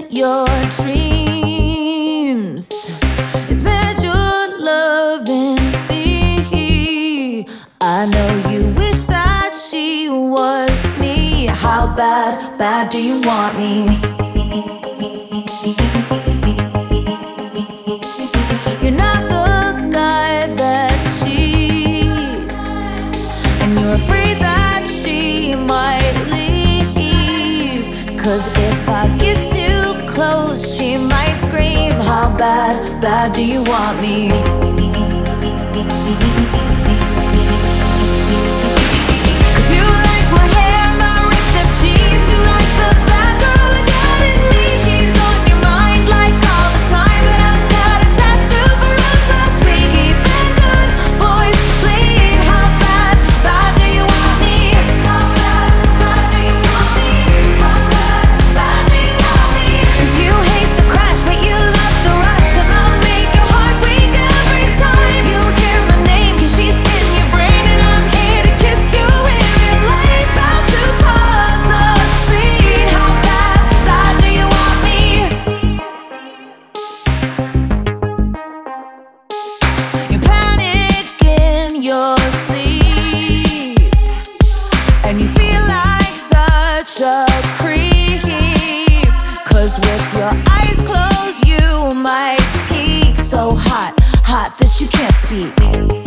your dreams. It's bad you're loving me. I know you wish that she was me. How bad, bad do you want me? You're not the guy that she's, and you're afraid that she might leave. 'Cause if I get too close, she might scream. How bad, bad do you want me? Your sleep, and you feel like such a creep. 'Cause with your eyes closed you might peek so hot, hot that you can't speak.